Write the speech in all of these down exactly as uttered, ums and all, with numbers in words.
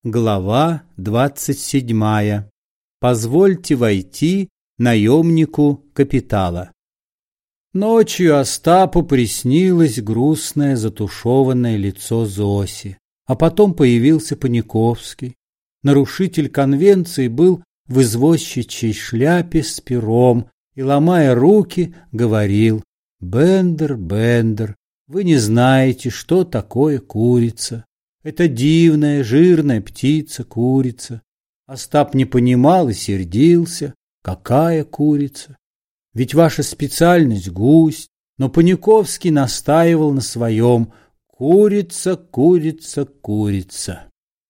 Глава двадцать седьмая. Позвольте войти наемнику капитала. Ночью Остапу приснилось грустное затушеванное лицо Зоси, а потом появился Паниковский. Нарушитель конвенции был в извозчичьей шляпе с пером и, ломая руки, говорил: «Бендер, Бендер, вы не знаете, что такое курица. Это дивная, жирная птица-курица». Остап не понимал и сердился. Какая курица? Ведь ваша специальность — гусь. Но Паниковский настаивал на своем: курица, курица, курица.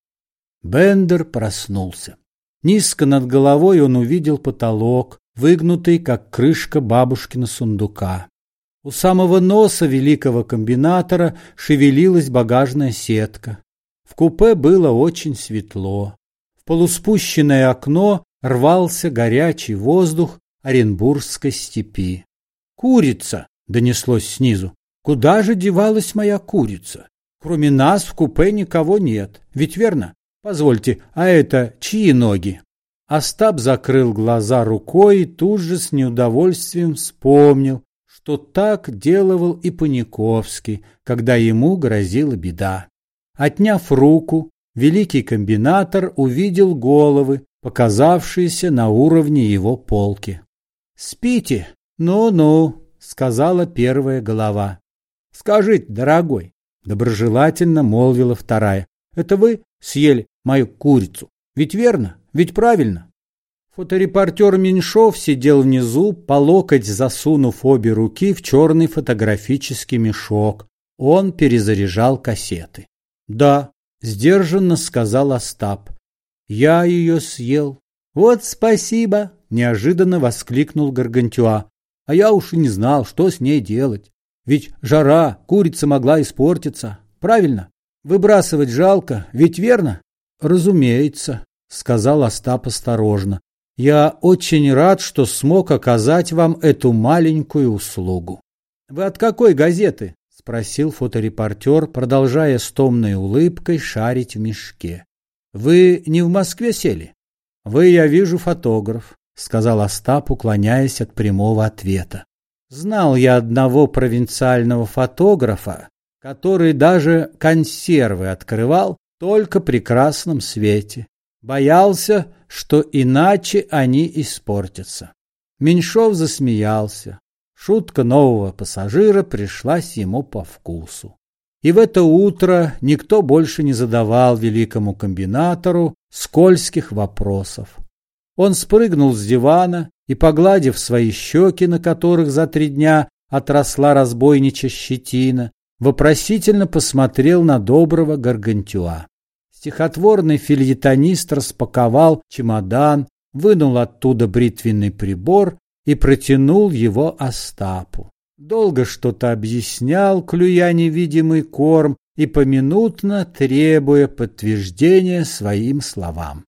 Бендер проснулся. Низко над головой он увидел потолок, выгнутый, как крышка бабушкина сундука. У самого носа великого комбинатора шевелилась багажная сетка. В купе было очень светло. В полуспущенное окно рвался горячий воздух Оренбургской степи. «Курица!» — донеслось снизу. «Куда же девалась моя курица? Кроме нас в купе никого нет. Ведь верно? Позвольте, а это чьи ноги?» Остап закрыл глаза рукой и тут же с неудовольствием вспомнил, что так делал и Паниковский, когда ему грозила беда. Отняв руку, великий комбинатор увидел головы, показавшиеся на уровне его полки. «Спите? Ну-ну», — сказала первая голова. «Скажите, дорогой», — доброжелательно молвила вторая, — «это вы съели мою курицу? Ведь верно? Ведь правильно?» Фоторепортер Меньшов сидел внизу, по локоть засунув обе руки в черный фотографический мешок. Он перезаряжал кассеты. «Да», — сдержанно сказал Остап, — «я ее съел». «Вот спасибо», — неожиданно воскликнул Гаргантюа. «А я уж и не знал, что с ней делать. Ведь жара, курица могла испортиться. Правильно? Выбрасывать жалко, ведь верно?» «Разумеется», — сказал Остап осторожно. «Я очень рад, что смог оказать вам эту маленькую услугу». «Вы от какой газеты?» — спросил фоторепортер, продолжая с томной улыбкой шарить в мешке. «Вы не в Москве сели?» «Вы, я вижу, фотограф», — сказал Остап, уклоняясь от прямого ответа. «Знал я одного провинциального фотографа, который даже консервы открывал только при красном свете. Боялся, что иначе они испортятся». Меньшов засмеялся. Шутка нового пассажира пришлась ему по вкусу. И в это утро никто больше не задавал великому комбинатору скользких вопросов. Он спрыгнул с дивана и, погладив свои щеки, на которых за три дня отросла разбойничья щетина, вопросительно посмотрел на доброго Гаргантюа. Стихотворный фельетонист распаковал чемодан, вынул оттуда бритвенный прибор и протянул его Остапу. Долго что-то объяснял, клюя невидимый корм и поминутно требуя подтверждения своим словам.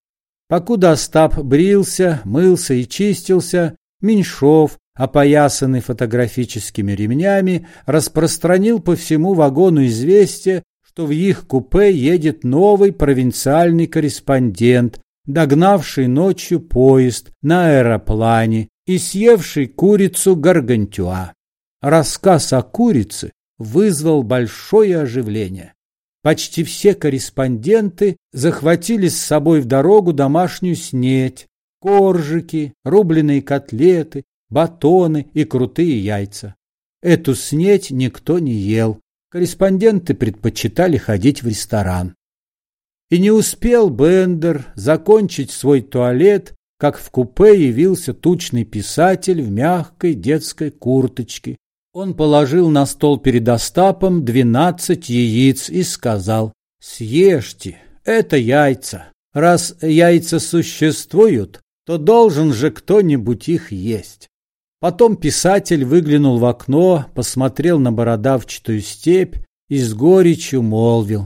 Покуда Остап брился, мылся и чистился, Меньшов, опоясанный фотографическими ремнями, распространил по всему вагону известие, что в их купе едет новый провинциальный корреспондент, догнавший ночью поезд на аэроплане и съевший курицу Гаргантюа. Рассказ о курице вызвал большое оживление. Почти все корреспонденты захватили с собой в дорогу домашнюю снеть, коржики, рубленые котлеты, батоны и крутые яйца. Эту снеть никто не ел. Корреспонденты предпочитали ходить в ресторан. И не успел Бендер закончить свой туалет, как в купе явился тучный писатель в мягкой детской курточке. Он положил на стол перед Остапом двенадцать яиц и сказал: «Съешьте, это яйца. Раз яйца существуют, то должен же кто-нибудь их есть». Потом писатель выглянул в окно, посмотрел на бородавчатую степь и с горечью молвил: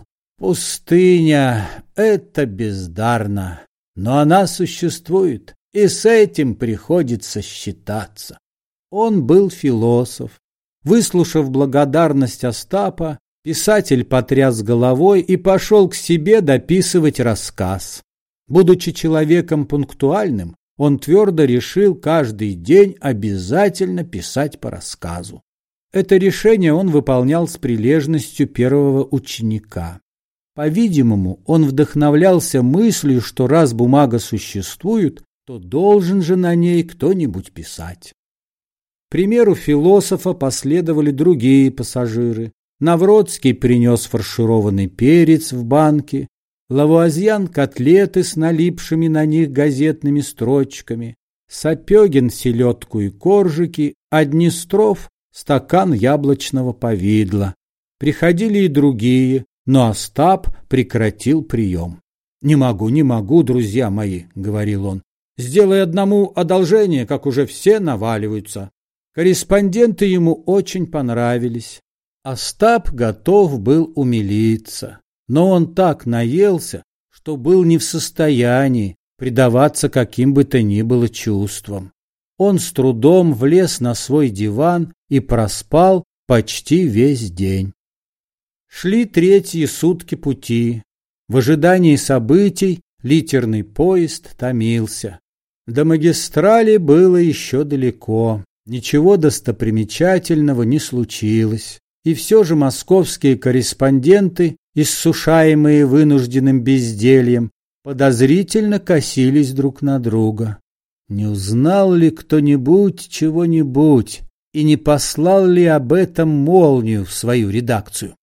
«Пустыня — это бездарно, но она существует, и с этим приходится считаться». Он был философ. Выслушав благодарность Остапа, Писатель потряс головой и пошел к себе дописывать рассказ. Будучи человеком пунктуальным, он твердо решил каждый день обязательно писать по рассказу. Это решение он выполнял с прилежностью первого ученика. По-видимому, он вдохновлялся мыслью, что раз бумага существует, то должен же на ней кто-нибудь писать. К примеру философа последовали другие пассажиры. Навродский принес фаршированный перец в банке, Лавуазьян котлеты с налипшими на них газетными строчками, Сапегин селедку и коржики, а Днестров стакан яблочного повидла. Приходили и другие, но Остап прекратил прием. «Не могу, не могу, друзья мои», — говорил он. «Сделай одному одолжение, как уже все наваливаются». Корреспонденты ему очень понравились. Остап готов был умилиться, но он так наелся, что был не в состоянии предаваться каким бы то ни было чувствам. Он с трудом влез на свой диван и проспал почти весь день. Шли третьи сутки пути. В ожидании событий литерный поезд томился. До магистрали было еще далеко. Ничего достопримечательного не случилось. И все же московские корреспонденты, иссушаемые вынужденным бездельем, подозрительно косились друг на друга. Не узнал ли кто-нибудь чего-нибудь и не послал ли об этом молнию в свою редакцию?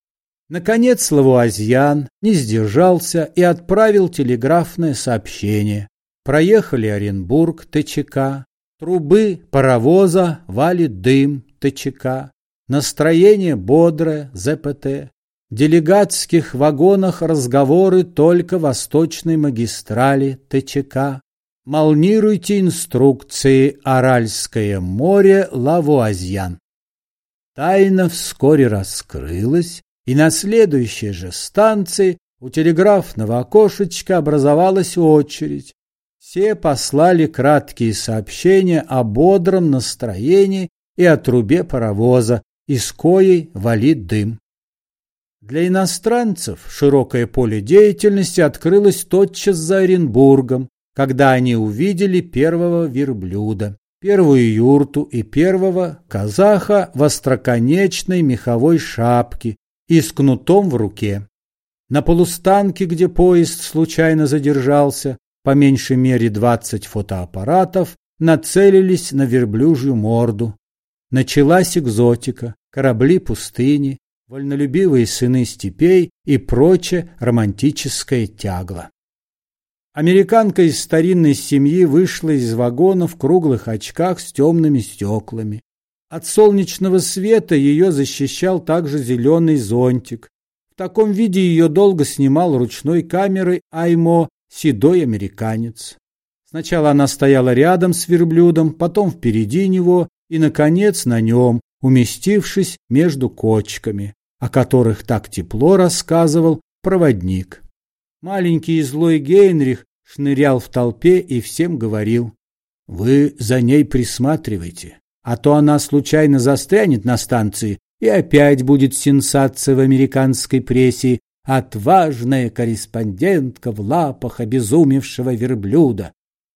Наконец Лавуазьян не сдержался и отправил телеграфное сообщение. Проехали Оренбург, ТЧК, трубы паровоза валит дым, ТЧК, настроение бодрое, ЗПТ, делегатских вагонах разговоры только восточной магистрали, ТЧК. Молнируйте инструкции Аральское море, Лавуазьян. Тайна вскоре раскрылась, и на следующей же станции у телеграфного окошечка образовалась очередь. Все послали краткие сообщения о бодром настроении и о трубе паровоза, из коей валит дым. Для иностранцев широкое поле деятельности открылось тотчас за Оренбургом, когда они увидели первого верблюда, первую юрту и первого казаха в остроконечной меховой шапке и с кнутом в руке. На полустанке, где поезд случайно задержался, по меньшей мере двадцать фотоаппаратов нацелились на верблюжью морду. Началась экзотика, корабли пустыни, вольнолюбивые сыны степей и прочее романтическое тягло. Американка из старинной семьи вышла из вагона в круглых очках с темными стеклами. От солнечного света ее защищал также зеленый зонтик. В таком виде ее долго снимал ручной камерой Аймо, седой американец. Сначала она стояла рядом с верблюдом, потом впереди него и, наконец, на нем, уместившись между кочками, о которых так тепло рассказывал проводник. Маленький и злой Гейнрих шнырял в толпе и всем говорил: «Вы за ней присматривайте, а то она случайно застрянет на станции, и опять будет сенсация в американской прессе. Отважная корреспондентка в лапах обезумевшего верблюда».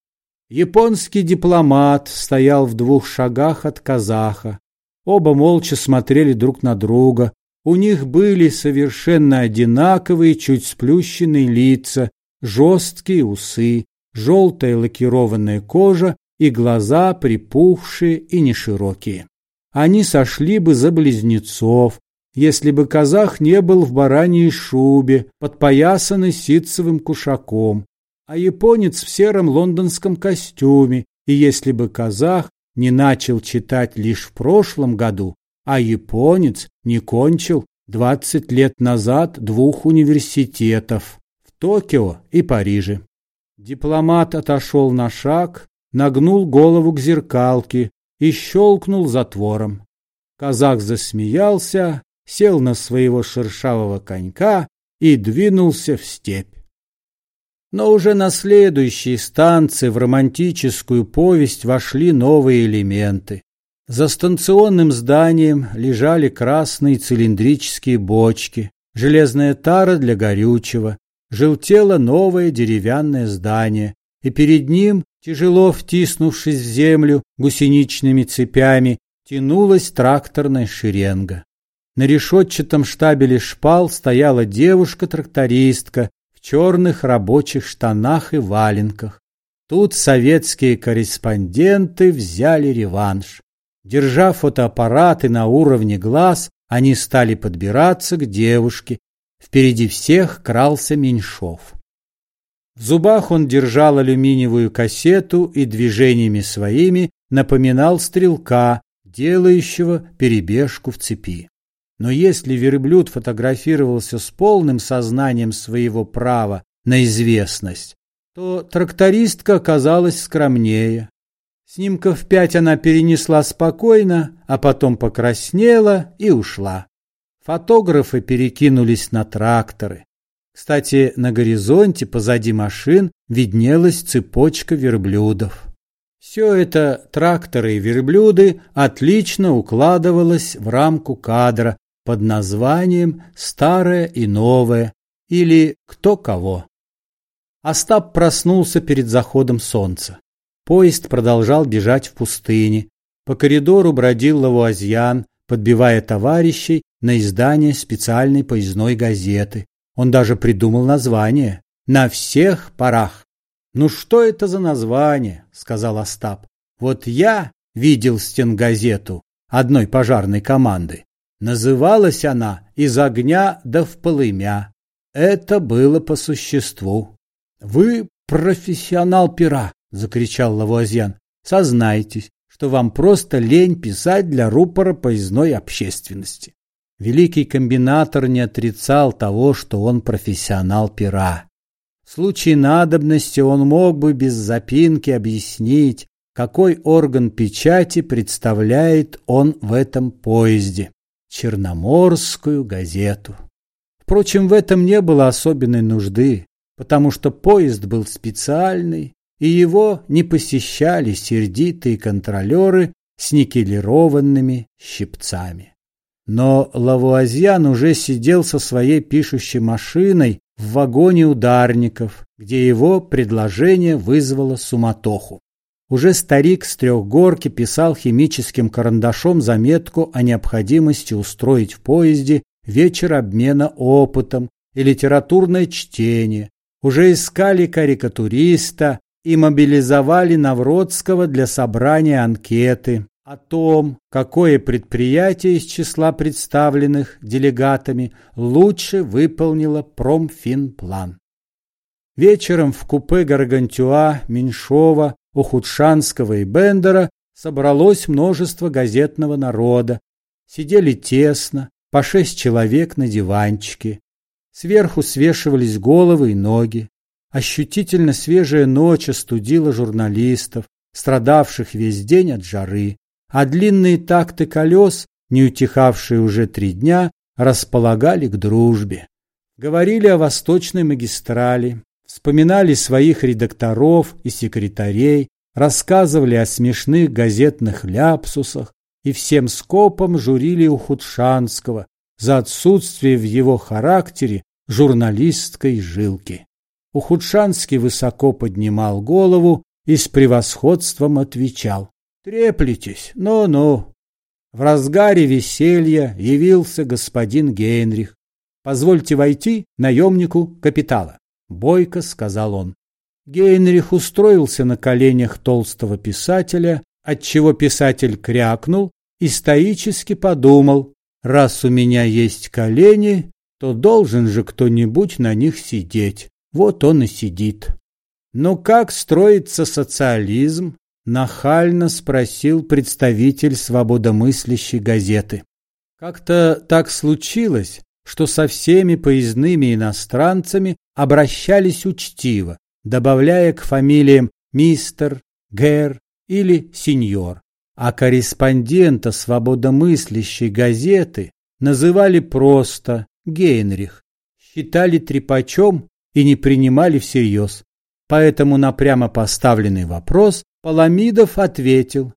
Японский дипломат стоял в двух шагах от казаха. Оба молча смотрели друг на друга. У них были совершенно одинаковые, чуть сплющенные лица, жесткие усы, желтая лакированная кожа и глаза припухшие и неширокие. Они сошли бы за близнецов, если бы казах не был в бараньей шубе, подпоясанной ситцевым кушаком, а японец в сером лондонском костюме, и если бы казах не начал читать лишь в прошлом году, а японец не кончил двадцать лет назад двух университетов в Токио и Париже. Дипломат отошел на шаг, нагнул голову к зеркалке и щелкнул затвором. Казах засмеялся, сел на своего шершавого конька и двинулся в степь. Но уже на следующей станции в романтическую повесть вошли новые элементы. За станционным зданием лежали красные цилиндрические бочки, железная тара для горючего, желтело новое деревянное здание, и перед ним, тяжело втиснувшись в землю гусеничными цепями, тянулась тракторная шеренга. На решетчатом штабеле шпал стояла девушка-трактористка в черных рабочих штанах и валенках. Тут советские корреспонденты взяли реванш. Держа фотоаппараты на уровне глаз, они стали подбираться к девушке. Впереди всех крался Меньшов. В зубах он держал алюминиевую кассету и движениями своими напоминал стрелка, делающего перебежку в цепи. Но если верблюд фотографировался с полным сознанием своего права на известность, то трактористка оказалась скромнее. Снимков пять она перенесла спокойно, а потом покраснела и ушла. Фотографы перекинулись на тракторы. Кстати, на горизонте позади машин виднелась цепочка верблюдов. Все это, тракторы и верблюды, отлично укладывалось в рамку кадра под названием «Старое и новое» или «Кто кого». Остап проснулся перед заходом солнца. Поезд продолжал бежать в пустыне. По коридору бродил Лавуазьян, подбивая товарищей на издание специальной поездной газеты. Он даже придумал название «На всех парах». «Ну что это за название?» — сказал Остап. «Вот я видел стенгазету одной пожарной команды. Называлась она «Из огня да в полымя». Это было по существу». «Вы профессионал пера!» — закричал Лавуазьян. «Сознайтесь, что вам просто лень писать для рупора поездной общественности». Великий комбинатор не отрицал того, что он профессионал пера. В случае надобности он мог бы без запинки объяснить, какой орган печати представляет он в этом поезде – Черноморскую газету. Впрочем, в этом не было особенной нужды, потому что поезд был специальный, и его не посещали сердитые контролеры с никелированными щипцами. Но Лавуазьян уже сидел со своей пишущей машиной в вагоне ударников, где его предложение вызвало суматоху. Уже старик с трехгорки писал химическим карандашом заметку о необходимости устроить в поезде вечер обмена опытом и литературное чтение. Уже искали карикатуриста и мобилизовали Навродского для собрания анкеты о том, какое предприятие из числа представленных делегатами лучше выполнило промфинплан. Вечером в купе Гаргантюа, Меньшова, Ухудшанского и Бендера собралось множество газетного народа. Сидели тесно, по шесть человек на диванчике. Сверху свешивались головы и ноги. Ощутительно свежая ночь остудила журналистов, страдавших весь день от жары, а длинные такты колес, не утихавшие уже три дня, располагали к дружбе. Говорили о Восточной магистрали, вспоминали своих редакторов и секретарей, рассказывали о смешных газетных ляпсусах и всем скопом журили Ухудшанского за отсутствие в его характере журналистской жилки. Ухудшанский высоко поднимал голову и с превосходством отвечал: «Треплетесь, ну-ну». В разгаре веселья явился господин Гейнрих. «Позвольте войти наемнику капитала», — бойко сказал он. Гейнрих устроился на коленях толстого писателя, отчего писатель крякнул и стоически подумал: «Раз у меня есть колени, то должен же кто-нибудь на них сидеть. Вот он и сидит». «Ну как строится социализм?» — нахально спросил представитель свободомыслящей газеты. Как-то так случилось, что со всеми поездными иностранцами обращались учтиво, добавляя к фамилиям мистер, гэр или сеньор, а корреспондента свободомыслящей газеты называли просто Гейнрих, считали трепачом и не принимали всерьез. Поэтому на прямо поставленный вопрос Паламидов ответил: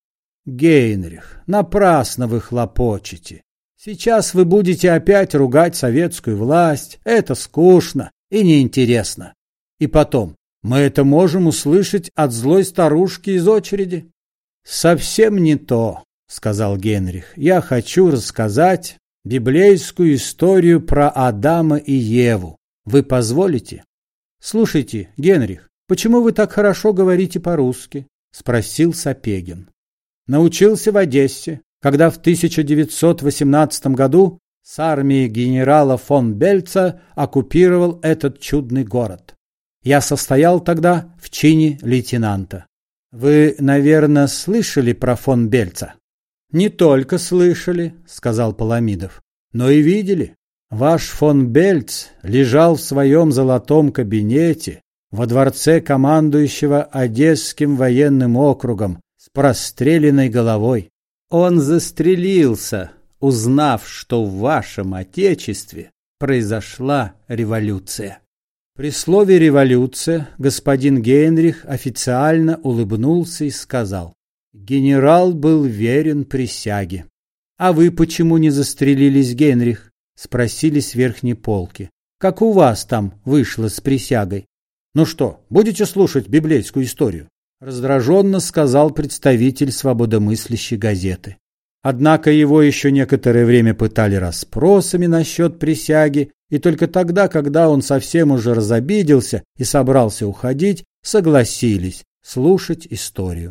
Гейнрих, напрасно вы хлопочете. Сейчас вы будете опять ругать советскую власть. Это скучно и неинтересно. И потом, мы это можем услышать от злой старушки из очереди. Совсем не то, сказал Генрих. Я хочу рассказать библейскую историю про Адама и Еву. Вы позволите? Слушайте, Генрих, почему вы так хорошо говорите по-русски? Спросил Сапегин. Научился в Одессе, когда в тысяча девятьсот восемнадцатом году с армией генерала фон Бельца оккупировал этот чудный город. Я состоял тогда в чине лейтенанта. Вы, наверное, слышали про фон Бельца? Не только слышали, сказал Паламидов, но и видели. Ваш фон Бельц лежал в своем золотом кабинете во дворце командующего Одесским военным округом с простреленной головой. Он застрелился, узнав, что в вашем отечестве произошла революция. При слове «революция» господин Гейнрих официально улыбнулся и сказал: «Генерал был верен присяге». «А вы почему не застрелились, Гейнрих?» — спросили с верхней полки. «Как у вас там вышло с присягой?» «Ну что, будете слушать библейскую историю?» — раздраженно сказал представитель свободомыслящей газеты. Однако его еще некоторое время пытали расспросами насчет присяги, и только тогда, когда он совсем уже разобиделся и собрался уходить, согласились слушать историю.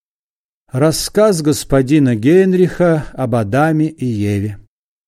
Рассказ господина Гейнриха об Адаме и Еве.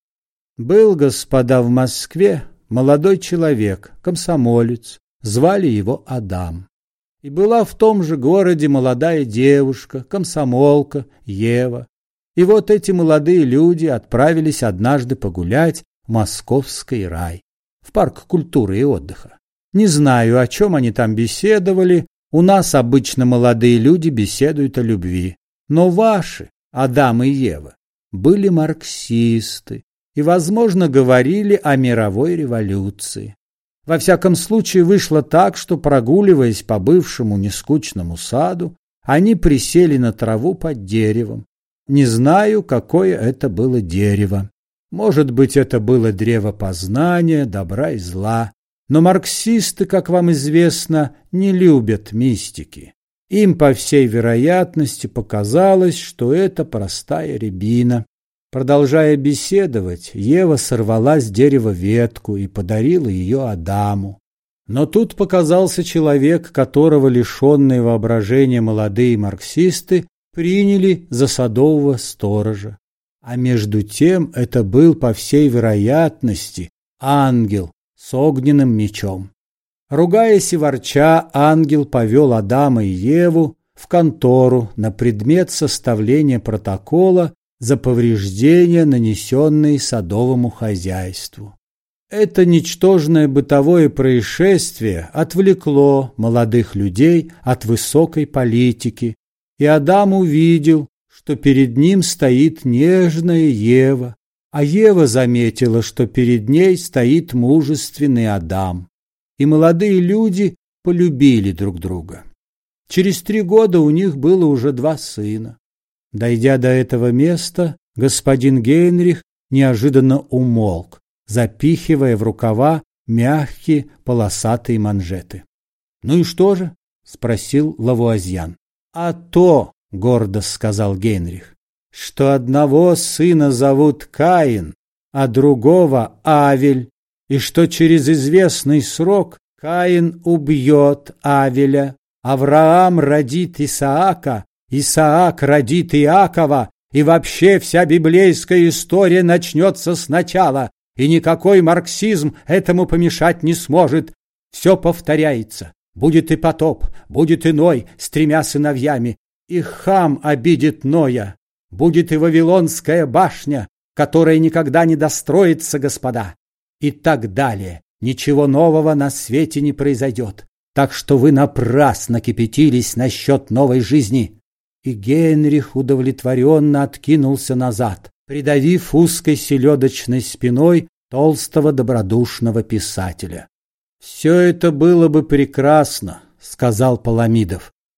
Был, господа, в Москве молодой человек, комсомолец, звали его Адам. И была в том же городе молодая девушка, комсомолка, Ева. И вот эти молодые люди отправились однажды погулять в московский рай, в парк культуры и отдыха. Не знаю, о чем они там беседовали, у нас обычно молодые люди беседуют о любви. Но ваши, Адам и Ева, были марксисты и, возможно, говорили о мировой революции. Во всяком случае, вышло так, что, прогуливаясь по бывшему нескучному саду, они присели на траву под деревом. Не знаю, какое это было дерево. Может быть, это было древо познания, добра и зла. Но марксисты, как вам известно, не любят мистики. Им, по всей вероятности, показалось, что это простая рябина. Продолжая беседовать, Ева сорвала с дерева ветку и подарила ее Адаму. Но тут показался человек, которого лишенные воображения молодые марксисты приняли за садового сторожа. А между тем это был, по всей вероятности, ангел с огненным мечом. Ругаясь и ворча, ангел повел Адама и Еву в контору на предмет составления протокола за повреждения, нанесенные садовому хозяйству. Это ничтожное бытовое происшествие отвлекло молодых людей от высокой политики, и Адам увидел, что перед ним стоит нежная Ева, а Ева заметила, что перед ней стоит мужественный Адам. И молодые люди полюбили друг друга. Через три года у них было уже два сына. Дойдя до этого места, господин Гейнрих неожиданно умолк, запихивая в рукава мягкие полосатые манжеты. «Ну и что же?» — спросил Лавуазьян. «А то, — гордо сказал Гейнрих, — что одного сына зовут Каин, а другого Авель, и что через известный срок Каин убьет Авеля, Авраам родит Исаака, Исаак родит Иакова, и вообще вся библейская история начнется сначала, и никакой марксизм этому помешать не сможет. Все повторяется. Будет и потоп, будет и Ной с тремя сыновьями, и Хам обидит Ноя. Будет и Вавилонская башня, которая никогда не достроится, господа. И так далее. Ничего нового на свете не произойдет. Так что вы напрасно кипятились насчет новой жизни». И Гейнрих удовлетворенно откинулся назад, придавив узкой селедочной спиной толстого добродушного писателя. «Все это было бы прекрасно», — сказал Паламидов,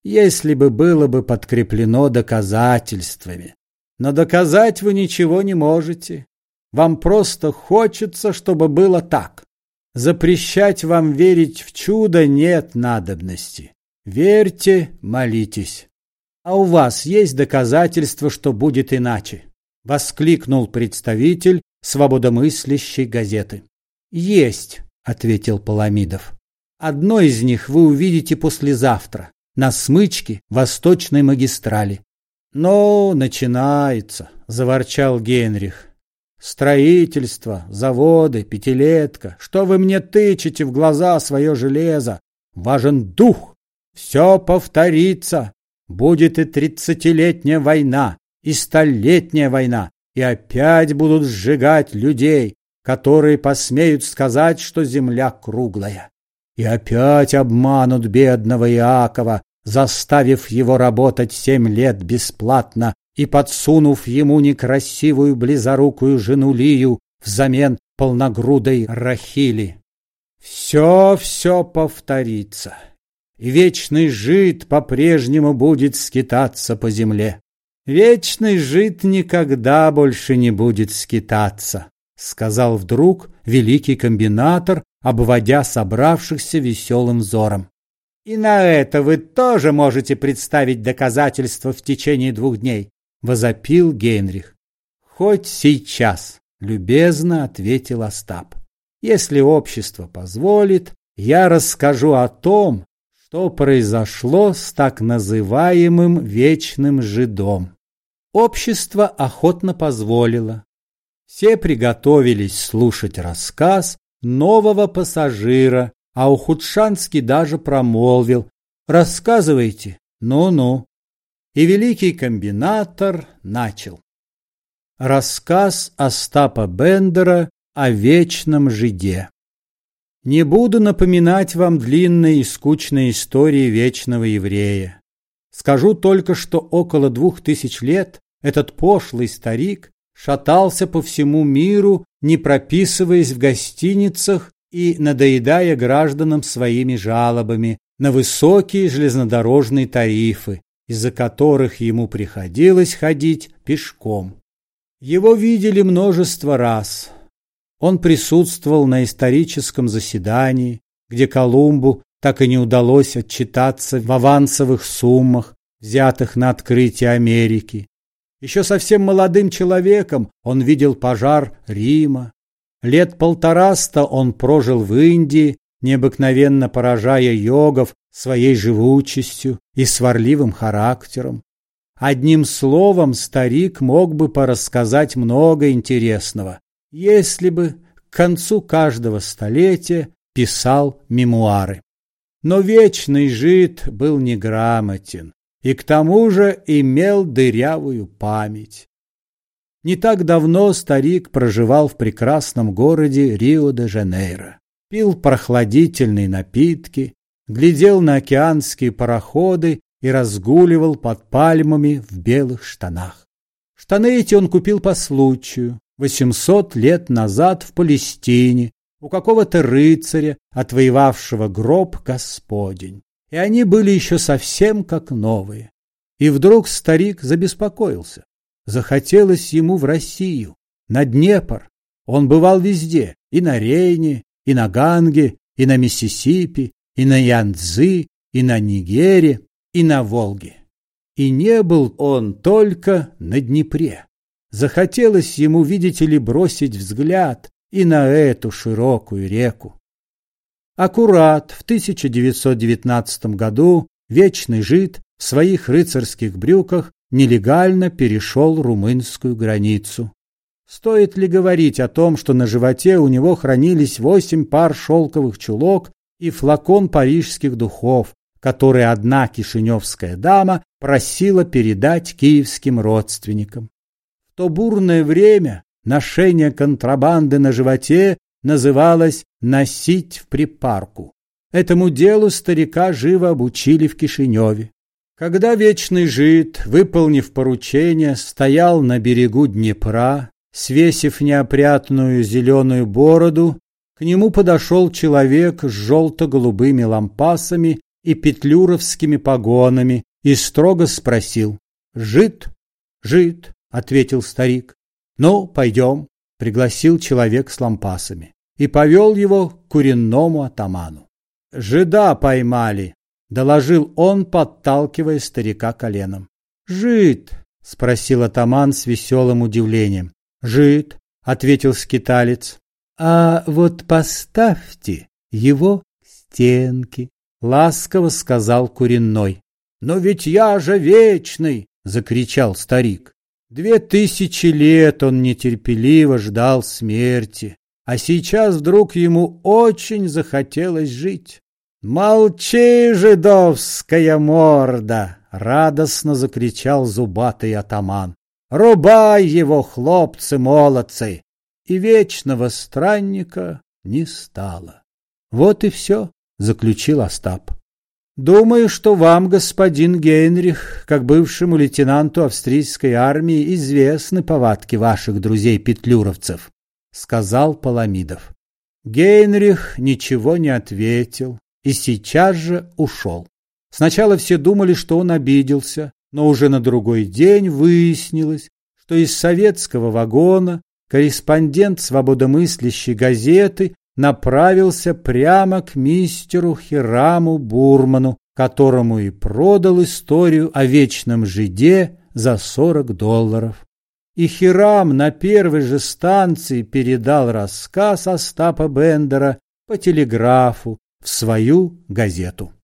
если бы было бы подкреплено доказательствами. Но доказать вы ничего не можете. Вам просто хочется, чтобы было так. Запрещать вам верить в чудо нет надобности. Верьте, молитесь. А у вас есть доказательства, что будет иначе? Воскликнул представитель свободомыслящей газеты. Есть, ответил Паламидов. Одно из них вы увидите послезавтра на смычке Восточной магистрали. Ну, начинается, заворчал Генрих. Строительство, заводы, пятилетка. Что вы мне тычете в глаза свое железо? Важен дух. Все повторится. Будет и тридцатилетняя война, и столетняя война, и опять будут сжигать людей, которые посмеют сказать, что земля круглая. И опять обманут бедного Иакова, заставив его работать семь лет бесплатно и подсунув ему некрасивую близорукую жену Лию взамен полногрудой Рахили. Все-все повторится, и вечный жид по-прежнему будет скитаться по земле. Вечный жид никогда больше не будет скитаться, сказал вдруг великий комбинатор, обводя собравшихся веселым взором. И на это вы тоже можете представить доказательства в течение двух дней, возопил Генрих. Хоть сейчас, любезно ответил Остап. Если общество позволит, я расскажу о том, что произошло с так называемым вечным жидом. Общество охотно позволило. Все приготовились слушать рассказ нового пассажира, а Ухудшанский даже промолвил: «Рассказывайте, ну-ну». И великий комбинатор начал. Рассказ Остапа Бендера о вечном жиде. Не буду напоминать вам длинной и скучной истории вечного еврея. Скажу только, что около двух тысяч лет этот пошлый старик шатался по всему миру, не прописываясь в гостиницах и надоедая гражданам своими жалобами на высокие железнодорожные тарифы, из-за которых ему приходилось ходить пешком. Его видели множество раз. Он присутствовал на историческом заседании, где Колумбу так и не удалось отчитаться в авансовых суммах, взятых на открытие Америки. Еще совсем молодым человеком он видел пожар Рима. Лет полтораста он прожил в Индии, необыкновенно поражая йогов своей живучестью и сварливым характером. Одним словом, старик мог бы порассказать много интересного, если бы к концу каждого столетия писал мемуары. Но вечный жид был неграмотен и к тому же имел дырявую память. Не так давно старик проживал в прекрасном городе Рио-де-Жанейро, пил прохладительные напитки, глядел на океанские пароходы и разгуливал под пальмами в белых штанах. Штаны эти он купил по случаю, восемьсот лет назад в Палестине, у какого-то рыцаря, отвоевавшего гроб Господень. И они были еще совсем как новые. И вдруг старик забеспокоился. Захотелось ему в Россию, на Днепр. Он бывал везде, и на Рейне, и на Ганге, и на Миссисипи, и на Янцзы, и на Нигере, и на Волге. И не был он только на Днепре. Захотелось ему, видите ли, бросить взгляд и на эту широкую реку. Аккурат в тысяча девятьсот девятнадцатом году вечный жид в своих рыцарских брюках нелегально перешел румынскую границу. Стоит ли говорить о том, что на животе у него хранились восемь пар шелковых чулок и флакон парижских духов, которые одна кишиневская дама просила передать киевским родственникам. В то бурное время ношение контрабанды на животе называлось «носить в припарку». Этому делу старика живо обучили в Кишиневе. Когда вечный жид, выполнив поручение, стоял на берегу Днепра, свесив неопрятную зеленую бороду, к нему подошел человек с желто-голубыми лампасами и петлюровскими погонами и строго спросил: «Жид?» «Жид», — ответил старик. «Ну, пойдем», — пригласил человек с лампасами и повел его к куренному атаману. «Жида поймали», — доложил он, подталкивая старика коленом. «Жид?» — спросил атаман с веселым удивлением. «Жид», — ответил скиталец. «А вот поставьте его к стенке», — ласково сказал куренной. «Но ведь я же вечный!» — закричал старик. Две тысячи лет он нетерпеливо ждал смерти, а сейчас вдруг ему очень захотелось жить. «Молчи, жидовская морда!» — радостно закричал зубатый атаман. «Рубай его, хлопцы-молодцы!» И вечного странника не стало. «Вот и все», — заключил Остап. «Думаю, что вам, господин Гейнрих, как бывшему лейтенанту австрийской армии, известны повадки ваших друзей-петлюровцев», — сказал Паламидов. Гейнрих ничего не ответил и сейчас же ушел. Сначала все думали, что он обиделся, но уже на другой день выяснилось, что из советского вагона корреспондент свободомыслящей газеты направился прямо к мистеру Хираму Бурману, которому и продал историю о вечном жиде за сорок долларов. И Хирам на первой же станции передал рассказ Остапа Бендера по телеграфу в свою газету.